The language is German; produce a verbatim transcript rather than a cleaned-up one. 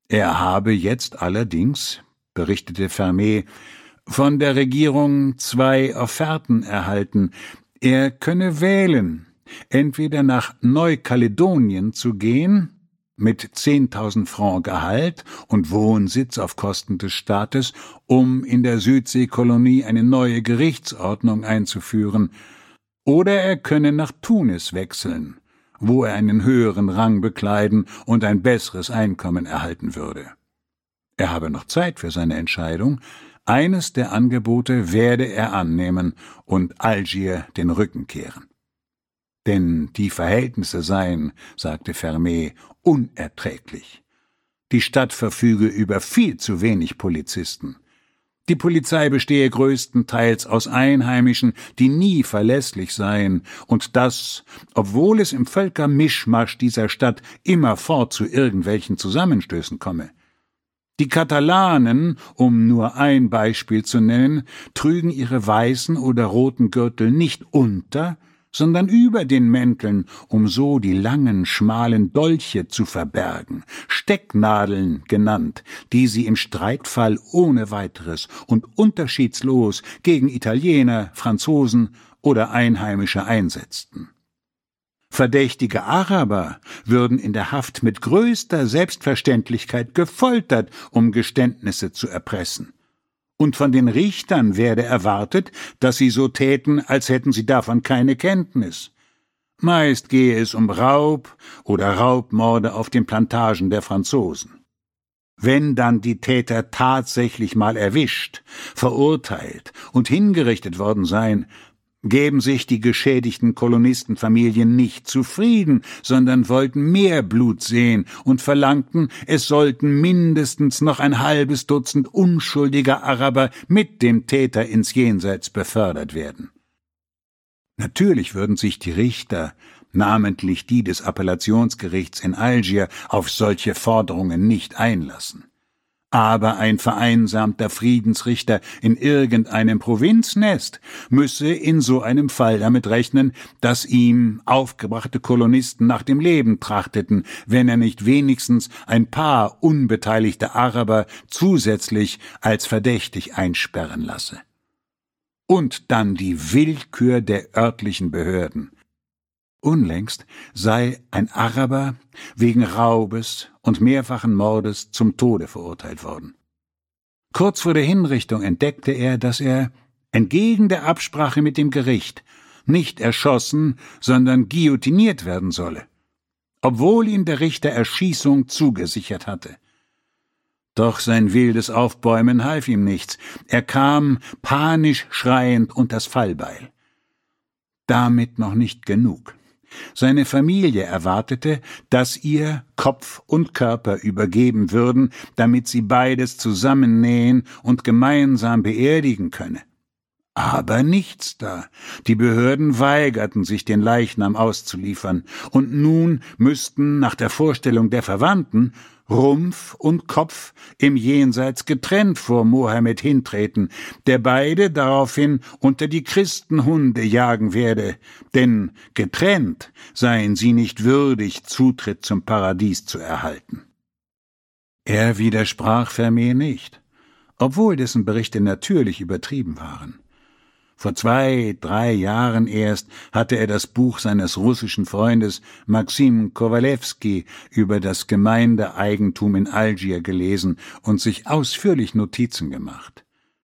Er habe jetzt allerdings, berichtete Fermé, von der Regierung zwei Offerten erhalten. Er könne wählen, entweder nach Neukaledonien zu gehen, mit zehntausend Francs Gehalt und Wohnsitz auf Kosten des Staates, um in der Südseekolonie eine neue Gerichtsordnung einzuführen, oder er könne nach Tunis wechseln, wo er einen höheren Rang bekleiden und ein besseres Einkommen erhalten würde. Er habe noch Zeit für seine Entscheidung. Eines der Angebote werde er annehmen und Algier den Rücken kehren. Denn die Verhältnisse seien, sagte Fermé, unerträglich. Die Stadt verfüge über viel zu wenig Polizisten. Die Polizei bestehe größtenteils aus Einheimischen, die nie verlässlich seien, und das, obwohl es im Völkermischmasch dieser Stadt immerfort zu irgendwelchen Zusammenstößen komme. Die Katalanen, um nur ein Beispiel zu nennen, trügen ihre weißen oder roten Gürtel nicht unter, sondern über den Mänteln, um so die langen, schmalen Dolche zu verbergen, Stecknadeln genannt, die sie im Streitfall ohne weiteres und unterschiedslos gegen Italiener, Franzosen oder Einheimische einsetzten. Verdächtige Araber würden in der Haft mit größter Selbstverständlichkeit gefoltert, um Geständnisse zu erpressen. Und von den Richtern werde erwartet, dass sie so täten, als hätten sie davon keine Kenntnis. Meist gehe es um Raub oder Raubmorde auf den Plantagen der Franzosen. Wenn dann die Täter tatsächlich mal erwischt, verurteilt und hingerichtet worden seien, geben sich die geschädigten Kolonistenfamilien nicht zufrieden, sondern wollten mehr Blut sehen und verlangten, es sollten mindestens noch ein halbes Dutzend unschuldiger Araber mit dem Täter ins Jenseits befördert werden. Natürlich würden sich die Richter, namentlich die des Appellationsgerichts in Algier, auf solche Forderungen nicht einlassen. Aber ein vereinsamter Friedensrichter in irgendeinem Provinznest müsse in so einem Fall damit rechnen, dass ihm aufgebrachte Kolonisten nach dem Leben trachteten, wenn er nicht wenigstens ein paar unbeteiligte Araber zusätzlich als verdächtig einsperren lasse. Und dann die Willkür der örtlichen Behörden. Unlängst sei ein Araber wegen Raubes und mehrfachen Mordes zum Tode verurteilt worden. Kurz vor der Hinrichtung entdeckte er, dass er, entgegen der Absprache mit dem Gericht, nicht erschossen, sondern guillotiniert werden solle, obwohl ihm der Richter Erschießung zugesichert hatte. Doch sein wildes Aufbäumen half ihm nichts. Er kam panisch schreiend unters Fallbeil. Damit noch nicht genug. Seine Familie erwartete, dass ihr Kopf und Körper übergeben würden, damit sie beides zusammennähen und gemeinsam beerdigen könne. Aber nichts da. Die Behörden weigerten sich, den Leichnam auszuliefern, und nun müssten nach der Vorstellung der Verwandten Rumpf und Kopf im Jenseits getrennt vor Mohammed hintreten, der beide daraufhin unter die Christenhunde jagen werde, denn getrennt seien sie nicht würdig, Zutritt zum Paradies zu erhalten. Er widersprach Fermé nicht, obwohl dessen Berichte natürlich übertrieben waren. Vor zwei, drei Jahren erst hatte er das Buch seines russischen Freundes Maxim Kowalewski über das Gemeindeeigentum in Algier gelesen und sich ausführlich Notizen gemacht.